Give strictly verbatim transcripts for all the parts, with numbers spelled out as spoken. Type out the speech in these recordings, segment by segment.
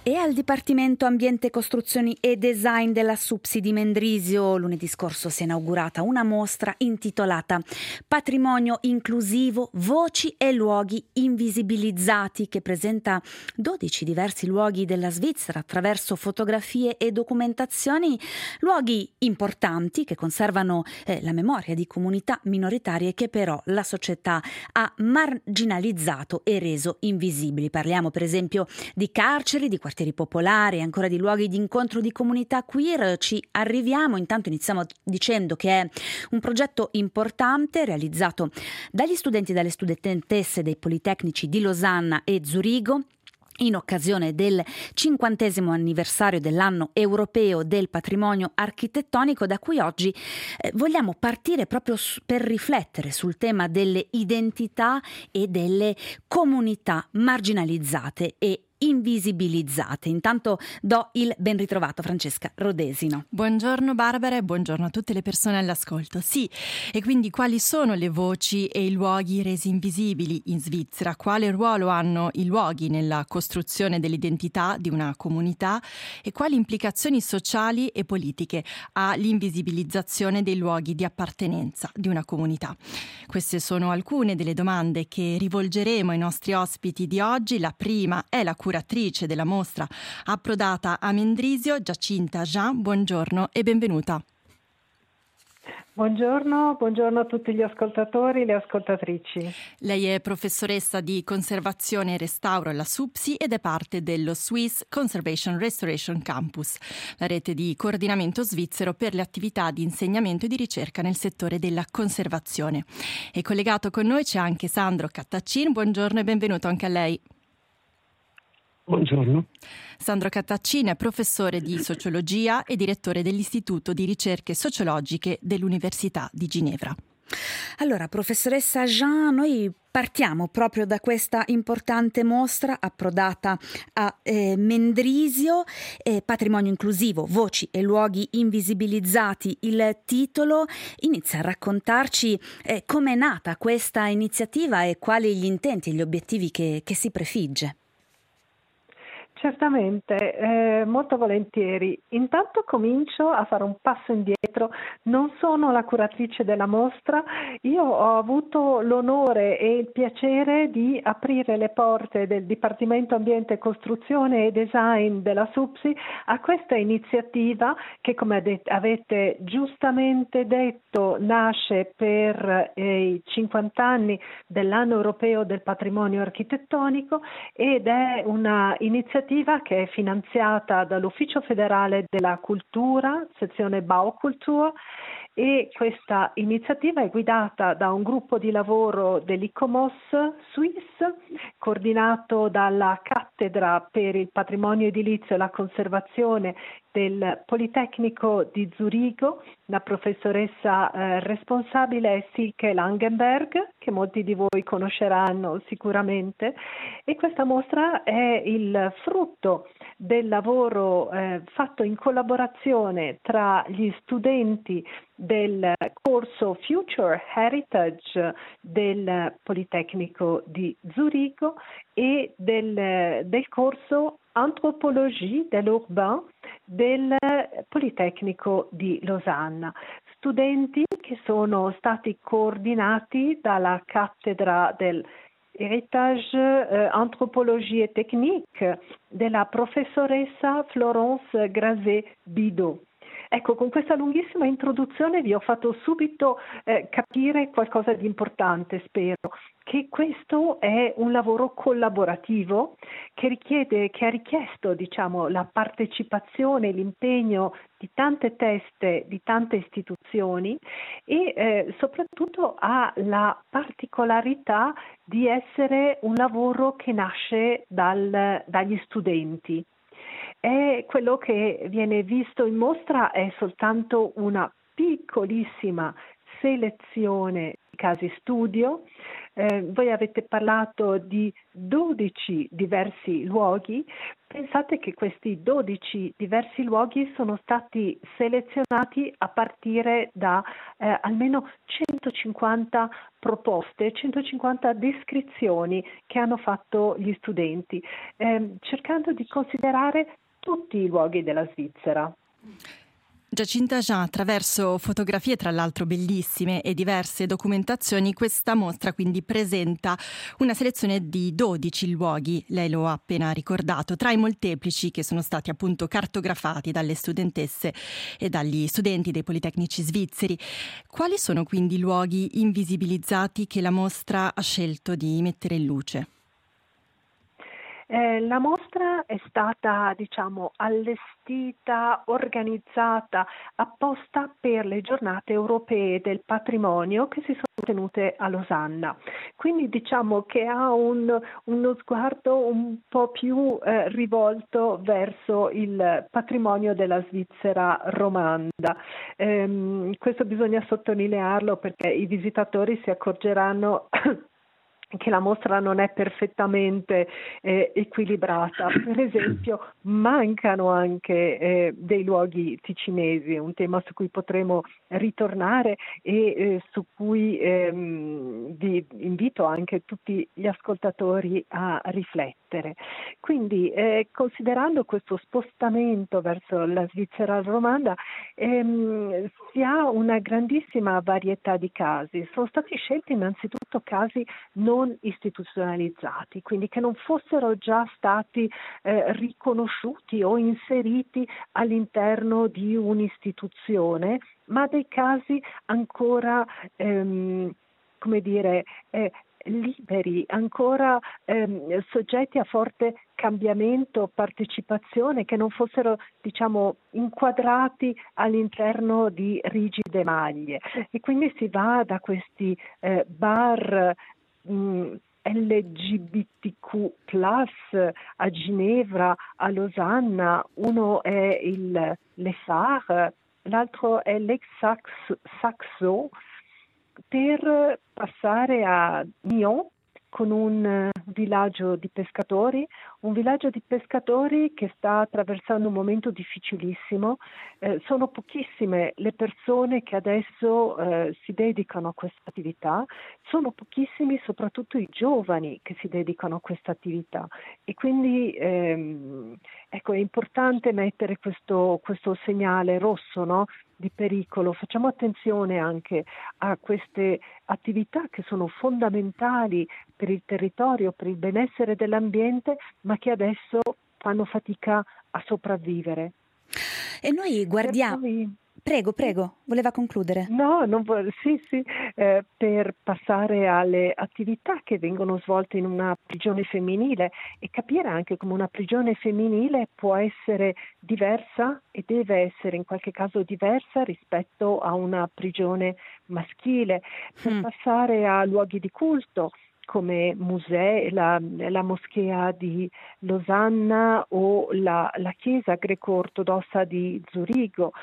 E al Dipartimento Ambiente, Costruzioni e Design della SUPSI di Mendrisio lunedì scorso si è inaugurata una mostra intitolata Patrimonio inclusivo, voci e luoghi invisibilizzati, che presenta dodici diversi luoghi della Svizzera attraverso fotografie e documentazioni, luoghi importanti che conservano eh, la memoria di comunità minoritarie che però la società ha marginalizzato e reso invisibili. Parliamo per esempio di carceri, di quartieri popolari e ancora di luoghi di incontro di comunità queer. Ci arriviamo, intanto iniziamo dicendo che è un progetto importante realizzato dagli studenti e dalle studentesse dei Politecnici di Losanna e Zurigo in occasione del cinquantesimo anniversario dell'anno europeo del patrimonio architettonico, da cui oggi eh, vogliamo partire proprio su, per riflettere sul tema delle identità e delle comunità marginalizzate e invisibilizzate. Intanto do il ben ritrovato Francesca Rodesino. Buongiorno Barbara e buongiorno a tutte le persone all'ascolto. Sì, e quindi quali sono le voci e i luoghi resi invisibili in Svizzera? Quale ruolo hanno i luoghi nella costruzione dell'identità di una comunità e quali implicazioni sociali e politiche ha l'invisibilizzazione dei luoghi di appartenenza di una comunità? Queste sono alcune delle domande che rivolgeremo ai nostri ospiti di oggi. La prima è la curatrice della mostra approdata a Mendrisio, Giacinta Jean. Buongiorno e benvenuta. Buongiorno, buongiorno a tutti gli ascoltatori e le ascoltatrici. Lei è professoressa di conservazione e restauro alla SUPSI ed è parte dello Swiss Conservation Restoration Campus, la rete di coordinamento svizzero per le attività di insegnamento e di ricerca nel settore della conservazione. E collegato con noi c'è anche Sandro Cattaccin. Buongiorno e benvenuto anche a lei. Buongiorno. Sandro Cattaccin è professore di sociologia e direttore dell'Istituto di Ricerche Sociologiche dell'Università di Ginevra. Allora, professoressa Jean, noi partiamo proprio da questa importante mostra approdata a eh, Mendrisio, eh, Patrimonio inclusivo, voci e luoghi invisibilizzati. Il titolo inizia a raccontarci eh, come è nata questa iniziativa e quali gli intenti e gli obiettivi che, che si prefigge. Certamente, eh, molto volentieri. Intanto comincio a fare un passo indietro. Non sono la curatrice della mostra, io ho avuto l'onore e il piacere di aprire le porte del Dipartimento Ambiente, Costruzione e Design della SUPSI a questa iniziativa che, come avete giustamente detto, nasce per eh, i cinquanta anni dell'anno europeo del patrimonio architettonico ed è una iniziativa che è finanziata dall'Ufficio federale della cultura, sezione Baukultur, e questa iniziativa è guidata da un gruppo di lavoro dell'ICOMOS Suisse, coordinato dalla Cattedra per il Patrimonio Edilizio e la Conservazione del Politecnico di Zurigo. La professoressa eh, responsabile è Silke Langenberg, che molti di voi conosceranno sicuramente, e questa mostra è il frutto del lavoro eh, fatto in collaborazione tra gli studenti del corso Future Heritage del Politecnico di Zurigo e del, del corso Anthropologie de l'Urbain del Politecnico di Losanna. Studenti che sono stati coordinati dalla cattedra del Héritage, eh, Anthropologie et Technique della professoressa Florence Grazé-Bidot. Ecco, con questa lunghissima introduzione vi ho fatto subito eh, capire qualcosa di importante, spero, che questo è un lavoro collaborativo che richiede, che ha richiesto, diciamo, la partecipazione, l'impegno di tante teste, di tante istituzioni e eh, soprattutto ha la particolarità di essere un lavoro che nasce dal, dagli studenti. E quello che viene visto in mostra è soltanto una piccolissima selezione di casi studio. Eh, voi avete parlato di dodici diversi luoghi, Pensate che questi dodici diversi luoghi sono stati selezionati a partire da eh, almeno centocinquanta proposte, centocinquanta descrizioni che hanno fatto gli studenti, eh, cercando di considerare tutti i luoghi della Svizzera. Giacinta Jean, attraverso fotografie tra l'altro bellissime e diverse documentazioni, questa mostra quindi presenta una selezione di dodici luoghi, lei lo ha appena ricordato, tra i molteplici che sono stati appunto cartografati dalle studentesse e dagli studenti dei Politecnici svizzeri. Quali sono quindi i luoghi invisibilizzati che la mostra ha scelto di mettere in luce? Eh, la mostra è stata, diciamo, allestita, organizzata apposta per le giornate europee del patrimonio che si sono tenute a Losanna. Quindi diciamo che ha un, uno sguardo un po' più eh, rivolto verso il patrimonio della Svizzera romanda. Ehm, questo bisogna sottolinearlo perché i visitatori si accorgeranno che la mostra non è perfettamente eh, equilibrata. Per esempio, mancano anche eh, dei luoghi ticinesi, un tema su cui potremo ritornare e eh, su cui ehm, vi invito anche tutti gli ascoltatori a riflettere. Quindi, eh, considerando questo spostamento verso la Svizzera romanda, ehm, si ha una grandissima varietà di casi. Sono stati scelti innanzitutto casi non istituzionalizzati, quindi che non fossero già stati eh, riconosciuti o inseriti all'interno di un'istituzione, ma dei casi ancora, ehm, come dire, eh, liberi, ancora ehm, soggetti a forte cambiamento, partecipazione, che non fossero, diciamo, inquadrati all'interno di rigide maglie. E quindi si va da questi eh, bar mh, L G B T Q plus a Ginevra, a Losanna. Uno è il Le Phare, l'altro è l'Ex-Saxo, per passare a Nyon, con un villaggio di pescatori, un villaggio di pescatori che sta attraversando un momento difficilissimo. Eh, sono pochissime le persone che adesso eh, si dedicano a questa attività, sono pochissimi soprattutto i giovani che si dedicano a questa attività e quindi ehm, ecco, è importante mettere questo, questo segnale rosso, no? Di pericolo. Facciamo attenzione anche a queste attività che sono fondamentali per il territorio, per il benessere dell'ambiente, ma che adesso fanno fatica a sopravvivere. E noi guardiamo... Poi... Prego, prego, voleva concludere? No, non vo- sì, sì, eh, per passare alle attività che vengono svolte in una prigione femminile e capire anche come una prigione femminile può essere diversa e deve essere in qualche caso diversa rispetto a una prigione maschile, per mm. passare a luoghi di culto come musei, la, la moschea di Losanna o la, la chiesa greco-ortodossa di Zurigo,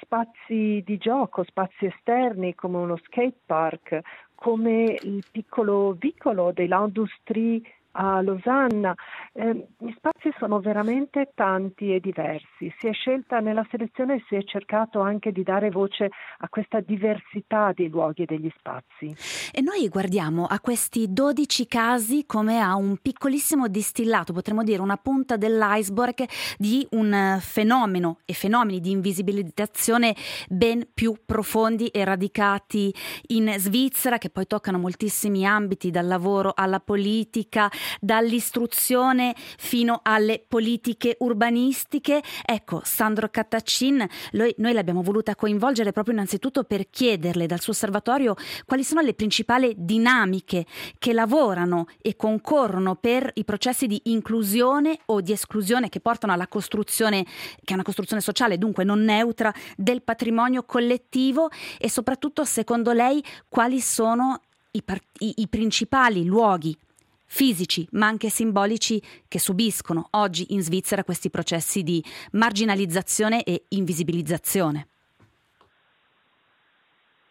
spazi di gioco, spazi esterni come uno skate park, come il piccolo vicolo dell'Industrie a Losanna. Eh, gli spazi sono veramente tanti e diversi. Si è scelta nella selezione, si è cercato anche di dare voce a questa diversità dei luoghi e degli spazi. E noi guardiamo a questi dodici casi come a un piccolissimo distillato, potremmo dire una punta dell'iceberg di un fenomeno e fenomeni di invisibilizzazione ben più profondi e radicati in Svizzera, che poi toccano moltissimi ambiti, dal lavoro alla politica, dall'istruzione fino alle politiche urbanistiche. Ecco, Sandro Cattaccin, noi, noi l'abbiamo voluta coinvolgere proprio innanzitutto per chiederle dal suo osservatorio quali sono le principali dinamiche che lavorano e concorrono per i processi di inclusione o di esclusione che portano alla costruzione, che è una costruzione sociale, dunque non neutra, del patrimonio collettivo, e soprattutto secondo lei quali sono i, part- i, i principali luoghi fisici ma anche simbolici che subiscono oggi in Svizzera questi processi di marginalizzazione e invisibilizzazione.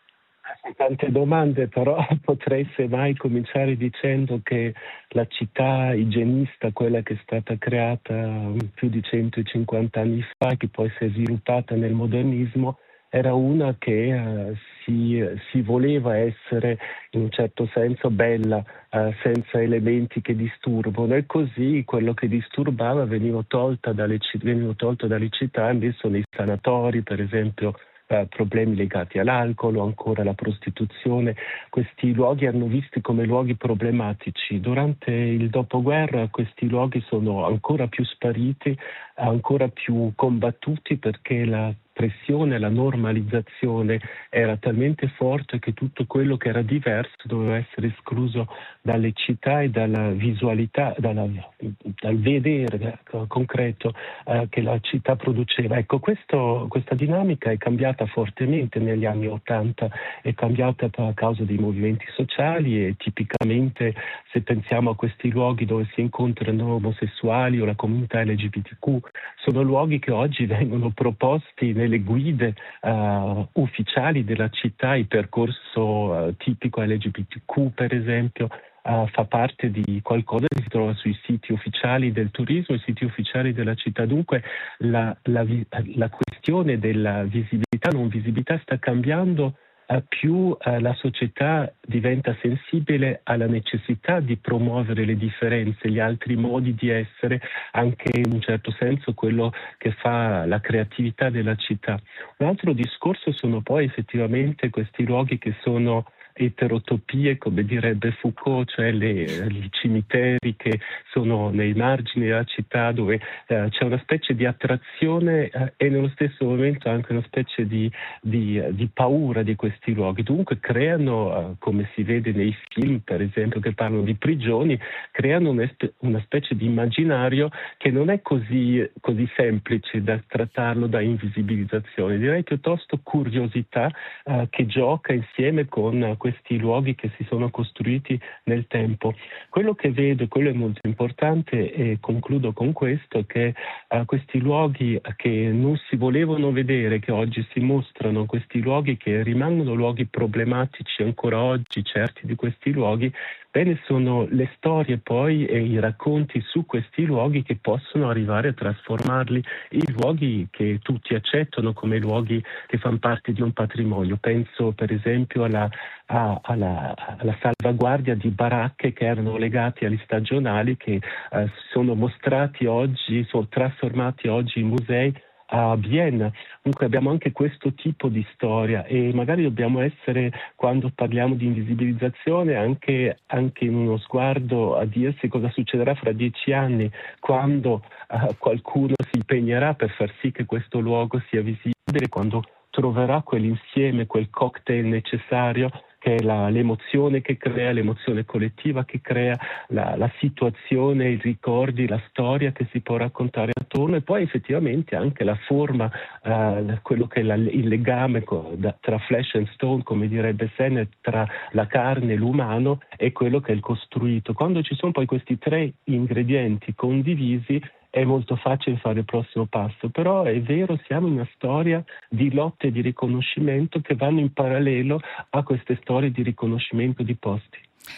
Tante domande, però potrei semmai cominciare dicendo che la città igienista, quella che è stata creata più di centocinquanta anni fa, che poi si è sviluppata nel modernismo, era una che eh, si, si voleva essere in un certo senso bella, eh, senza elementi che disturbano, e così quello che disturbava veniva tolta dalle, veniva tolto dalle città, invece nei sanatori, per esempio, Eh, problemi legati all'alcol o ancora alla prostituzione. Questi luoghi erano visti come luoghi problematici. Durante il dopoguerra questi luoghi sono ancora più spariti, ancora più combattuti, perché la pressione, la normalizzazione era talmente forte che tutto quello che era diverso doveva essere escluso dalle città e dalla visualità, dalla, dal vedere concreto eh, che la città produceva. Ecco, questo, questa dinamica è cambiata fortemente negli anni Ottanta, è cambiata a causa dei movimenti sociali, e tipicamente se pensiamo a questi luoghi dove si incontrano omosessuali o la comunità L G B T Q, sono luoghi che oggi vengono proposti nelle guide uh, ufficiali della città. Il percorso uh, tipico L G B T Q, per esempio, uh, fa parte di qualcosa che si trova sui siti ufficiali del turismo, i siti ufficiali della città. Dunque la, la, la questione della visibilità, non visibilità sta cambiando. Più eh, la società diventa sensibile alla necessità di promuovere le differenze, gli altri modi di essere, anche in un certo senso quello che fa la creatività della città. Un altro discorso sono poi effettivamente questi luoghi che sono eterotopie, come direbbe Foucault, cioè le, i cimiteri che sono nei margini della città, dove eh, c'è una specie di attrazione eh, e nello stesso momento anche una specie di, di, di paura di questi luoghi. Dunque creano, eh, come si vede nei film per esempio che parlano di prigioni, creano una, una specie di immaginario che non è così, così semplice da trattarlo da invisibilizzazione, direi piuttosto curiosità eh, che gioca insieme con questi luoghi che si sono costruiti nel tempo. Quello che vedo, quello è molto importante, e concludo con questo, è che uh, questi luoghi che non si volevano vedere, che oggi si mostrano, questi luoghi che rimangono luoghi problematici ancora oggi, certi di questi luoghi, bene, sono le storie poi e i racconti su questi luoghi che possono arrivare a trasformarli in luoghi che tutti accettano come luoghi che fanno parte di un patrimonio. Penso per esempio alla, a, alla, alla salvaguardia di baracche che erano legate agli stagionali, che eh, sono mostrati oggi, sono trasformati oggi in musei a Vienna. Comunque abbiamo anche questo tipo di storia, e magari dobbiamo essere, quando parliamo di invisibilizzazione, anche, anche in uno sguardo a dirsi cosa succederà fra dieci anni, quando uh, qualcuno si impegnerà per far sì che questo luogo sia visibile, quando troverà quell'insieme, quel cocktail necessario, che è la, l'emozione che crea, l'emozione collettiva che crea, la, la situazione, i ricordi, la storia che si può raccontare attorno, e poi effettivamente anche la forma, eh, quello che è la, il legame co, da, tra flesh and stone, come direbbe Sennett, tra la carne e l'umano, e quello che è il costruito. Quando ci sono poi questi tre ingredienti condivisi, è molto facile fare il prossimo passo, però è vero, siamo in una storia di lotte e di riconoscimento che vanno in parallelo a queste storie di riconoscimento di posti.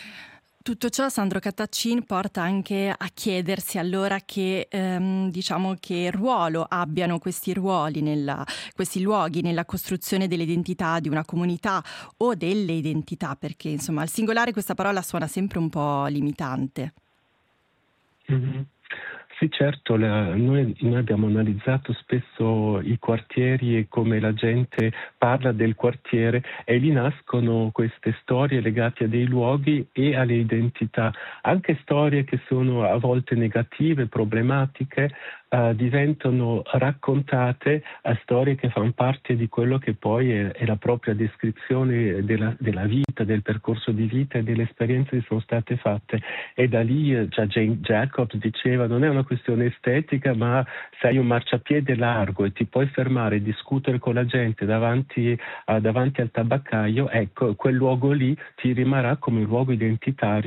Tutto ciò, Sandro Cattaccin, porta anche a chiedersi allora che, ehm, diciamo, che ruolo abbiano questi ruoli, nella, questi luoghi nella costruzione dell'identità di una comunità o delle identità, perché insomma al singolare questa parola suona sempre un po' limitante. Mm-hmm. Sì, certo, la, noi, noi abbiamo analizzato spesso i quartieri e come la gente parla del quartiere, e lì nascono queste storie legate a dei luoghi e alle identità, anche storie che sono a volte negative, problematiche, Uh, diventano raccontate a storie che fanno parte di quello che poi è, è la propria descrizione della, della vita, del percorso di vita e delle esperienze che sono state fatte. E da lì uh, già Jane Jacobs diceva: non è una questione estetica, ma sei un marciapiede largo e ti puoi fermare e discutere con la gente davanti, uh, davanti al tabaccaio, ecco, quel luogo lì ti rimarrà come un luogo identitario.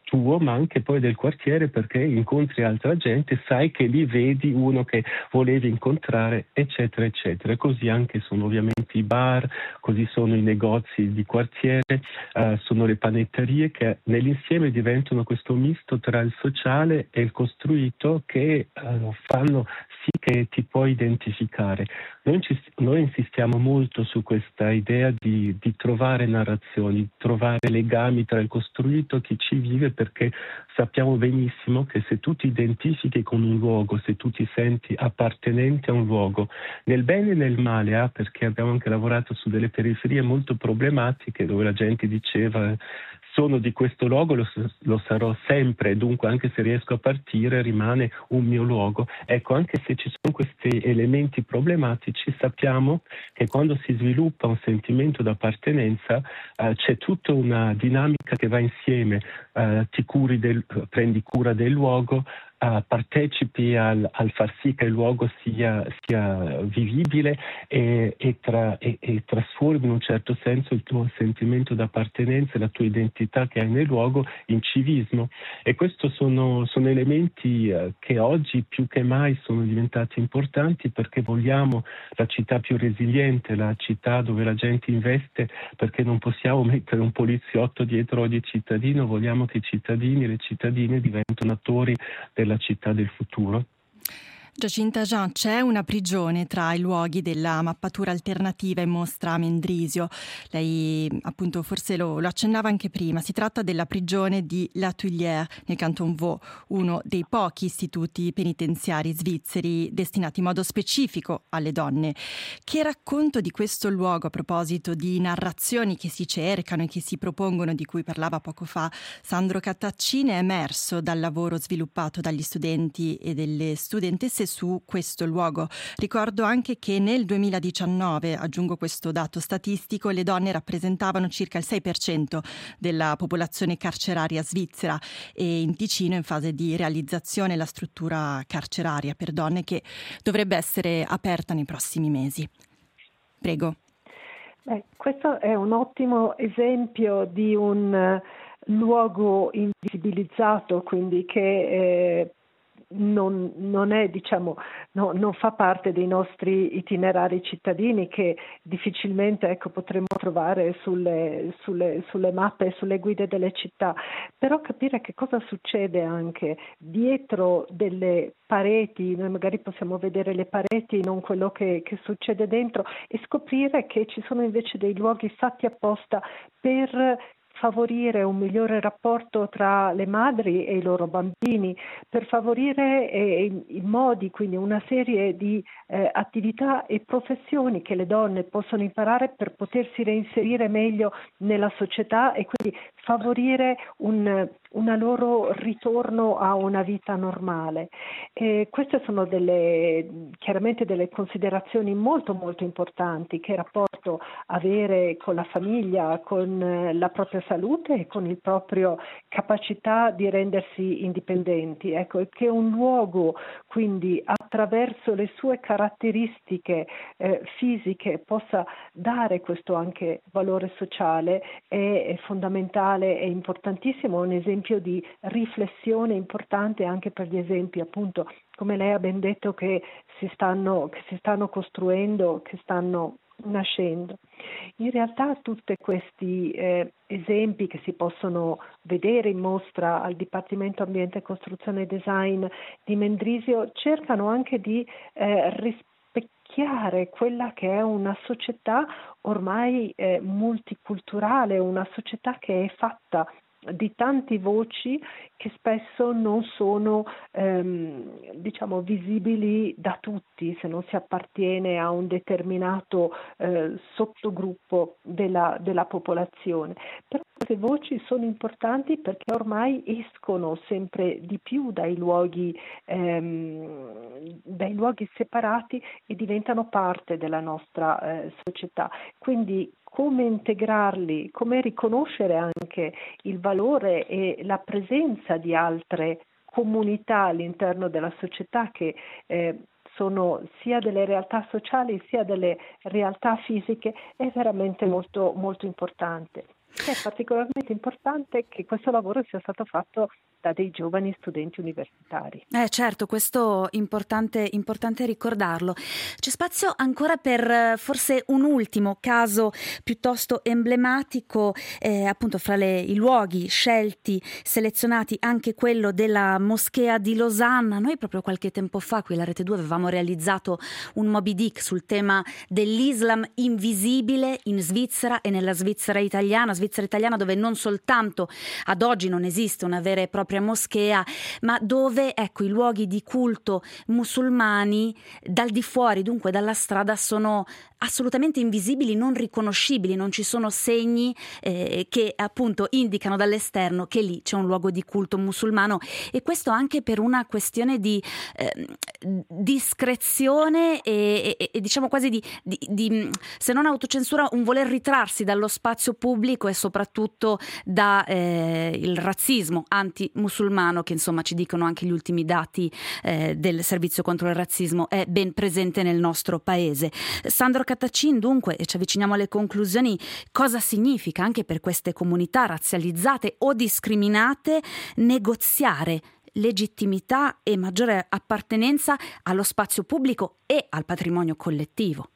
tuo, ma anche poi del quartiere, perché incontri altra gente, sai che lì vedi uno che volevi incontrare, eccetera, eccetera. Così anche sono ovviamente i bar, così sono i negozi di quartiere, eh, sono le panetterie che nell'insieme diventano questo misto tra il sociale e il costruito che eh, fanno sì che ti puoi identificare. Noi, ci, noi insistiamo molto su questa idea di, di trovare narrazioni, trovare legami tra il costruito e chi ci vive, perché sappiamo benissimo che se tu ti identifichi con un luogo, se tu ti senti appartenente a un luogo, nel bene e nel male, ah, perché abbiamo anche lavorato su delle periferie molto problematiche dove la gente diceva sono di questo luogo, lo, lo sarò sempre, dunque anche se riesco a partire rimane un mio luogo. Ecco, anche se ci sono questi elementi problematici, sappiamo che quando si sviluppa un sentimento d'appartenenza eh, c'è tutta una dinamica che va insieme, eh, ti curi del, prendi cura del luogo, Uh, partecipi al, al far sì che il luogo sia, sia vivibile e, e, tra, e, e trasformi in un certo senso il tuo sentimento d'appartenenza e la tua identità che hai nel luogo in civismo. E questi sono, sono elementi uh, che oggi più che mai sono diventati importanti, perché vogliamo la città più resiliente, la città dove la gente investe, perché non possiamo mettere un poliziotto dietro ogni cittadino, vogliamo che i cittadini e le cittadine diventino attori del la città del futuro. Giacinta Jean, c'è una prigione tra i luoghi della mappatura alternativa in mostra a Mendrisio. Lei appunto forse lo, lo accennava anche prima. Si tratta della prigione di La Tuilière nel Canton Vaud, uno dei pochi istituti penitenziari svizzeri destinati in modo specifico alle donne. Che racconto di questo luogo, a proposito di narrazioni che si cercano e che si propongono, di cui parlava poco fa Sandro Cattaccini, è emerso dal lavoro sviluppato dagli studenti e delle studentesse su questo luogo. Ricordo anche che nel duemiladiciannove, aggiungo questo dato statistico, le donne rappresentavano circa il sei per cento della popolazione carceraria svizzera, e in Ticino in fase di realizzazione la struttura carceraria per donne che dovrebbe essere aperta nei prossimi mesi. Prego. Beh, questo è un ottimo esempio di un uh, luogo invisibilizzato, quindi che eh, Non, non è, diciamo, no, non fa parte dei nostri itinerari cittadini, che difficilmente ecco, potremmo trovare sulle, sulle, sulle mappe e sulle guide delle città. Però capire che cosa succede anche dietro delle pareti, noi magari possiamo vedere le pareti, non quello che, che succede dentro, e scoprire che ci sono invece dei luoghi fatti apposta per favorire un migliore rapporto tra le madri e i loro bambini, per favorire eh, i modi, quindi una serie di eh, attività e professioni che le donne possono imparare per potersi reinserire meglio nella società e quindi favorire un, una loro ritorno a una vita normale. E queste sono delle, chiaramente delle considerazioni molto molto importanti. Che rapporto avere con la famiglia, con la propria salute e con il proprio capacità di rendersi indipendenti. Ecco, che un luogo quindi attraverso le sue caratteristiche eh, fisiche possa dare questo anche valore sociale è, è fondamentale, è importantissimo, è un esempio di riflessione importante anche per gli esempi, appunto, come lei ha ben detto, che si stanno, che si stanno costruendo, che stanno nascendo. In realtà tutti questi eh, esempi che si possono vedere in mostra al Dipartimento Ambiente, Costruzione e Design di Mendrisio cercano anche di eh, rispecchiare quella che è una società ormai eh, multiculturale, una società che è fatta di tante voci che spesso non sono ehm, diciamo visibili da tutti se non si appartiene a un determinato eh, sottogruppo della, della popolazione. Però queste voci sono importanti perché ormai escono sempre di più dai luoghi, ehm, dai luoghi separati e diventano parte della nostra eh, società. Quindi come integrarli, come riconoscere anche il valore e la presenza di altre comunità all'interno della società che eh, sono sia delle realtà sociali sia delle realtà fisiche, è veramente molto, molto importante. È particolarmente importante che questo lavoro sia stato fatto da dei giovani studenti universitari. Eh certo, questo è importante, importante ricordarlo. C'è spazio ancora per forse un ultimo caso piuttosto emblematico, eh, appunto fra le, i luoghi scelti, selezionati anche quello della moschea di Losanna. Noi proprio qualche tempo fa qui alla Rete due avevamo realizzato un Moby Dick sul tema dell'Islam invisibile in Svizzera e nella Svizzera italiana, Svizzera italiana dove non soltanto ad oggi non esiste una vera e propria moschea, ma dove ecco i luoghi di culto musulmani dal di fuori, dunque dalla strada, sono assolutamente invisibili, non riconoscibili, non ci sono segni eh, che appunto indicano dall'esterno che lì c'è un luogo di culto musulmano, e questo anche per una questione di eh, discrezione e, e, e diciamo quasi di, di, di, se non autocensura, un voler ritrarsi dallo spazio pubblico e soprattutto da eh, il razzismo anti-musulmano che insomma ci dicono anche gli ultimi dati eh, del servizio contro il razzismo è ben presente nel nostro paese. Sandro Cataccin, dunque, e ci avviciniamo alle conclusioni, cosa significa anche per queste comunità razzializzate o discriminate negoziare legittimità e maggiore appartenenza allo spazio pubblico e al patrimonio collettivo?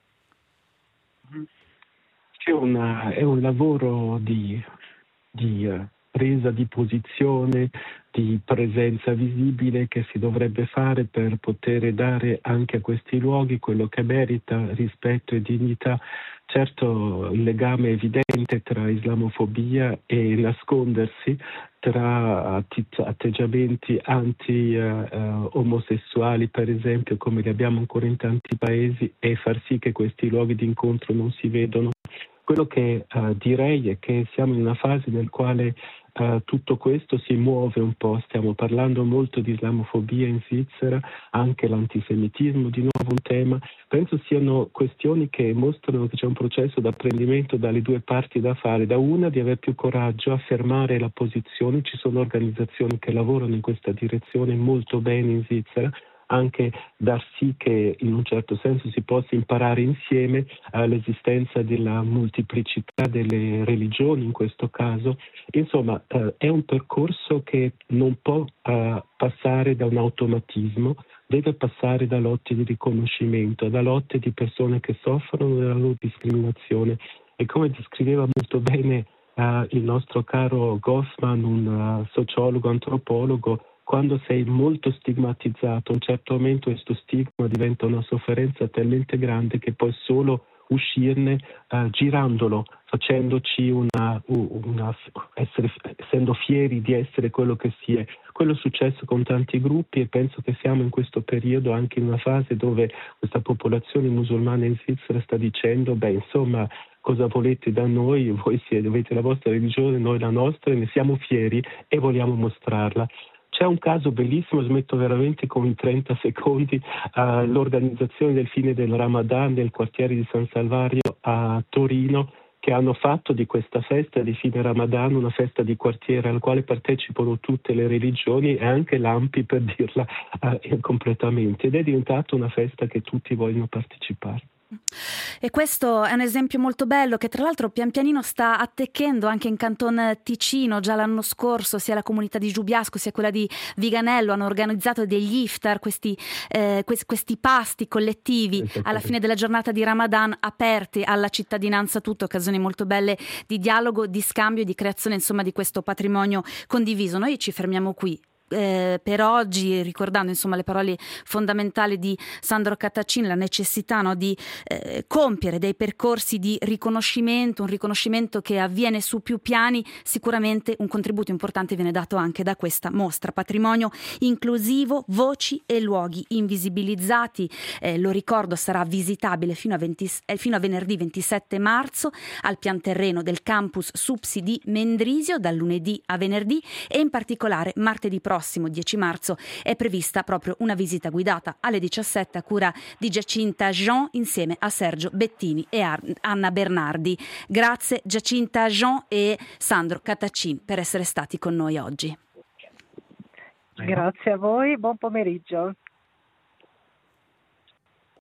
C'è una, è un lavoro di, di uh, presa di posizione, di presenza visibile che si dovrebbe fare per poter dare anche a questi luoghi quello che merita, rispetto e dignità. Certo, il legame è evidente tra islamofobia e nascondersi, tra atteggiamenti anti-omosessuali, uh, uh, per esempio, come li abbiamo ancora in tanti paesi, e far sì che questi luoghi di incontro non si vedono. Quello che uh, direi è che siamo in una fase nel quale uh, tutto questo si muove un po'. Stiamo parlando molto di islamofobia in Svizzera, anche l'antisemitismo di nuovo un tema. Penso siano questioni che mostrano che c'è un processo d'apprendimento dalle due parti da fare. Da una, di avere più coraggio, affermare la posizione. Ci sono organizzazioni che lavorano in questa direzione molto bene in Svizzera, anche dar sì che in un certo senso si possa imparare insieme all'esistenza della molteplicità delle religioni in questo caso. Insomma, eh, è un percorso che non può eh, passare da un automatismo, deve passare da lotte di riconoscimento, da lotte di persone che soffrono della loro discriminazione. E come descriveva molto bene eh, il nostro caro Goffman, un uh, sociologo, antropologo, quando sei molto stigmatizzato, a un certo momento questo stigma diventa una sofferenza talmente grande che puoi solo uscirne uh, girandolo, facendoci una, una essere, essendo fieri di essere quello che si è. Quello è successo con tanti gruppi, e penso che siamo in questo periodo anche in una fase dove questa popolazione musulmana in Svizzera sta dicendo, beh, insomma, cosa volete da noi? Voi siete, avete la vostra religione, noi la nostra, e ne siamo fieri e vogliamo mostrarla. C'è un caso bellissimo, smetto veramente con i trenta secondi, uh, l'organizzazione del fine del Ramadan nel quartiere di San Salvario a Torino, che hanno fatto di questa festa di fine Ramadan una festa di quartiere alla quale partecipano tutte le religioni e anche l'A M P I, per dirla uh, completamente, ed è diventata una festa che tutti vogliono partecipare. E questo è un esempio molto bello che tra l'altro pian pianino sta attecchendo anche in Canton Ticino. Già l'anno scorso sia la comunità di Giubiasco sia quella di Viganello hanno organizzato degli iftar, questi, eh, questi, questi pasti collettivi alla fine della giornata di Ramadan, aperti alla cittadinanza tutta, occasioni molto belle di dialogo, di scambio e di creazione insomma di questo patrimonio condiviso. Noi ci fermiamo qui Eh, per oggi, ricordando insomma le parole fondamentali di Sandro Cataccin, la necessità no, di eh, compiere dei percorsi di riconoscimento, un riconoscimento che avviene su più piani. Sicuramente un contributo importante viene dato anche da questa mostra Patrimonio inclusivo, voci e luoghi invisibilizzati. Eh, lo ricordo, sarà visitabile fino a, venti, eh, fino a venerdì ventisette marzo al pian terreno del campus SUPSI di Mendrisio, dal lunedì a venerdì, e in particolare martedì prossimo prossimo dieci marzo è prevista proprio una visita guidata alle diciassette a cura di Giacinta Jean insieme a Sergio Bettini e Anna Bernardi. Grazie Giacinta Jean e Sandro Cataccin per essere stati con noi oggi. Grazie a voi, buon pomeriggio.